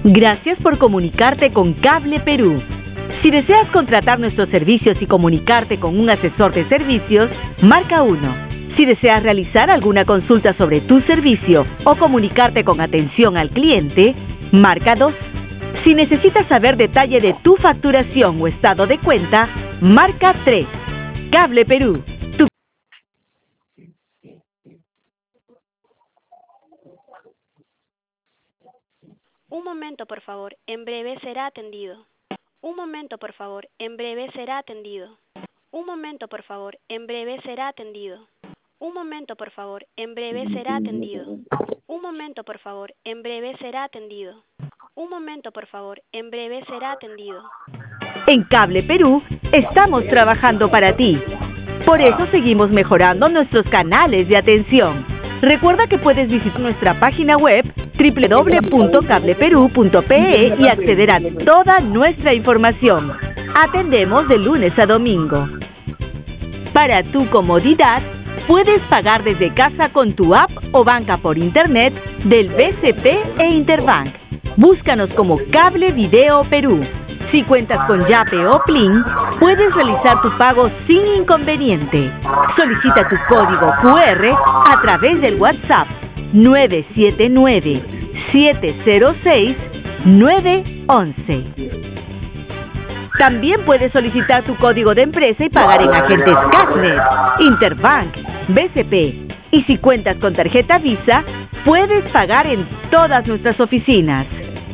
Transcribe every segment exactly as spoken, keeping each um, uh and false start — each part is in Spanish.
Gracias por comunicarte con Cable Perú. Si deseas contratar nuestros servicios y comunicarte con un asesor de servicios, marca uno. Si deseas realizar alguna consulta sobre tu servicio o comunicarte con atención al cliente, marca dos. Si necesitas saber detalle de tu facturación o estado de cuenta, marca tres. Cable Perú. Tu... Un momento, por favor. En breve será atendido. Un momento, por favor. En breve será atendido. Un momento, por favor. En breve será atendido. Un momento, por favor. En breve será atendido. Un momento, por favor. En breve será atendido. Un momento, por favor. En breve será atendido. En Cable Perú estamos trabajando para ti. Por eso seguimos mejorando nuestros canales de atención. Recuerda que puedes visitar nuestra página web doble u doble u doble u punto cable perú punto pe e y acceder a toda nuestra información. Atendemos de lunes a domingo. Para tu comodidad, puedes pagar desde casa con tu app o banca por internet del B C P e Interbank. Búscanos como Cable Video Perú. Si cuentas con Yape o Plin, puedes realizar tu pago sin inconveniente. Solicita tu código cu erre a través del WhatsApp nueve siete nueve, siete cero seis, nueve uno uno. También puedes solicitar tu código de empresa y pagar en agentes Cashnet, Interbank, B C P. Y si cuentas con tarjeta Visa, puedes pagar en todas nuestras oficinas.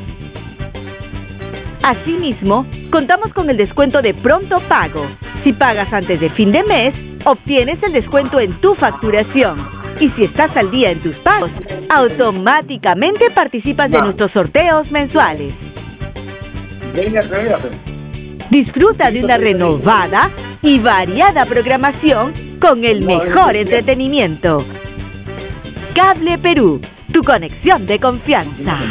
Asimismo, contamos con el descuento de pronto pago. Si pagas antes de fin de mes, obtienes el descuento en tu facturación. Y si estás al día en tus pagos, automáticamente participas de nuestros sorteos mensuales. Disfruta de una renovada y variada programación con el mejor entretenimiento. Cable Perú, tu conexión de confianza.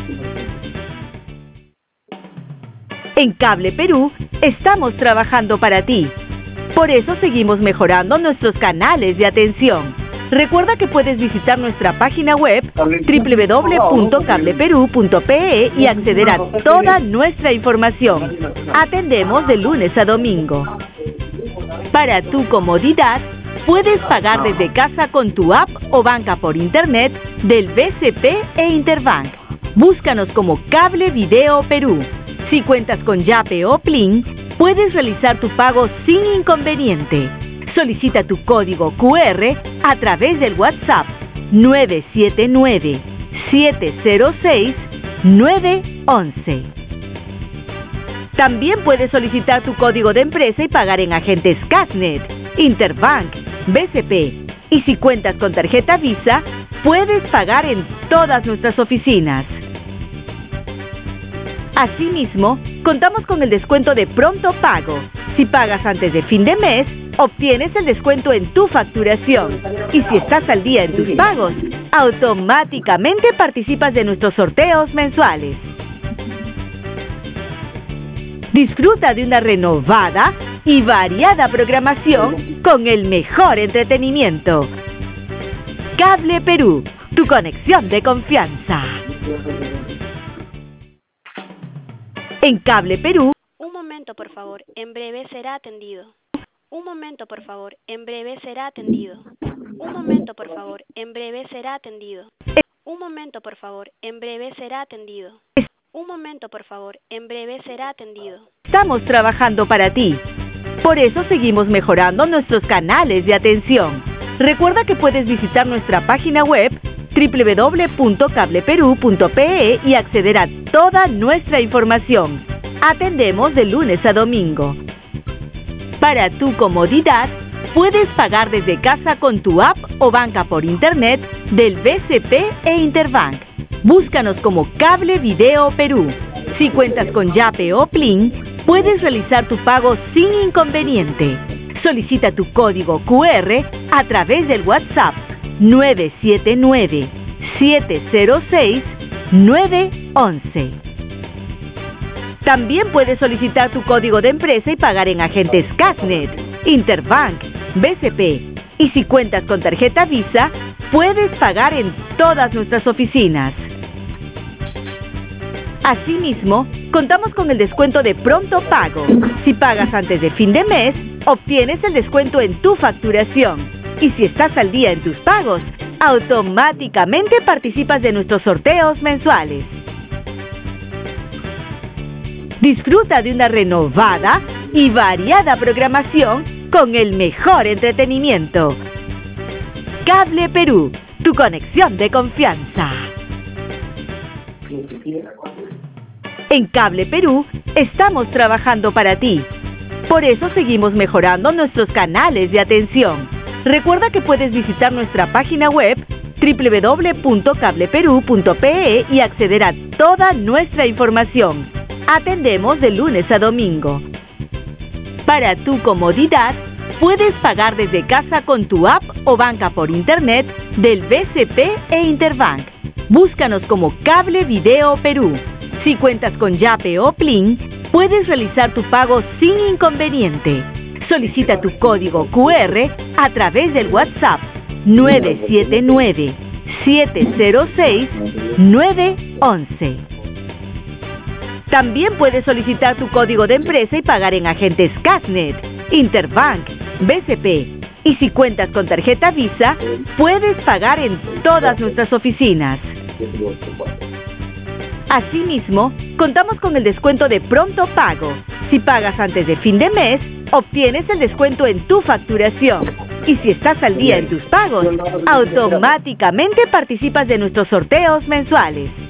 En Cable Perú estamos trabajando para ti. Por eso seguimos mejorando nuestros canales de atención. Recuerda que puedes visitar nuestra página web doble u doble u doble u punto cable perú punto pe e y acceder a toda nuestra información. Atendemos de lunes a domingo. Para tu comodidad, puedes pagar desde casa con tu app o banca por internet del B C P e Interbank. Búscanos como Cable Video Perú. Si cuentas con Yape o Plin, puedes realizar tu pago sin inconveniente. Solicita tu código cu erre a través del WhatsApp nueve siete nueve, siete cero seis, nueve uno uno. También puedes solicitar tu código de empresa y pagar en agentes Cashnet, Interbank, B C P. Y si cuentas con tarjeta Visa, puedes pagar en todas nuestras oficinas. Asimismo, contamos con el descuento de pronto pago. Si pagas antes de fin de mes, obtienes el descuento en tu facturación. Y si estás al día en tus pagos, automáticamente participas de nuestros sorteos mensuales. Disfruta de una renovada y variada programación con el mejor entretenimiento. Cable Perú, tu conexión de confianza. En Cable Perú. Un momento, por favor. En breve será atendido. Un momento, por favor. En breve será atendido. Un momento, por favor. En breve será atendido. Un momento, por favor. En breve será atendido. Un momento, por favor. En breve será atendido. Estamos trabajando para ti. Por eso seguimos mejorando nuestros canales de atención. Recuerda que puedes visitar nuestra página web doble u doble u doble u punto cable perú punto pe e y acceder a toda nuestra información. Atendemos de lunes a domingo. Para tu comodidad, puedes pagar desde casa con tu app o banca por internet del B C P e Interbank. Búscanos como Cable Video Perú. Si cuentas con Yape o Plin, puedes realizar tu pago sin inconveniente. Solicita tu código cu erre a través del WhatsApp nueve siete nueve, siete cero seis, nueve uno uno. También puedes solicitar tu código de empresa y pagar en agentes Cashnet, Interbank, B C P. Y si cuentas con tarjeta Visa, puedes pagar en todas nuestras oficinas. Asimismo, contamos con el descuento de pronto pago. Si pagas antes de fin de mes, obtienes el descuento en tu facturación. Y si estás al día en tus pagos, automáticamente participas de nuestros sorteos mensuales. Disfruta de una renovada y variada programación con el mejor entretenimiento. Cable Perú, tu conexión de confianza. En Cable Perú estamos trabajando para ti. Por eso seguimos mejorando nuestros canales de atención. Recuerda que puedes visitar nuestra página web doble u doble u doble u punto cable perú punto pe e y acceder a toda nuestra información. Atendemos de lunes a domingo. Para tu comodidad, puedes pagar desde casa con tu app o banca por internet del B C P e Interbank. Búscanos como Cable Video Perú. Si cuentas con Yape o Plin, puedes realizar tu pago sin inconveniente. Solicita tu código cu erre a través del WhatsApp nueve siete nueve, siete cero seis, nueve once. También puedes solicitar tu código de empresa y pagar en agentes Casnet, Interbank, B C P. Y si cuentas con tarjeta Visa, puedes pagar en todas nuestras oficinas. Asimismo, contamos con el descuento de pronto pago. Si pagas antes de fin de mes, obtienes el descuento en tu facturación. Y si estás al día en tus pagos, automáticamente participas de nuestros sorteos mensuales.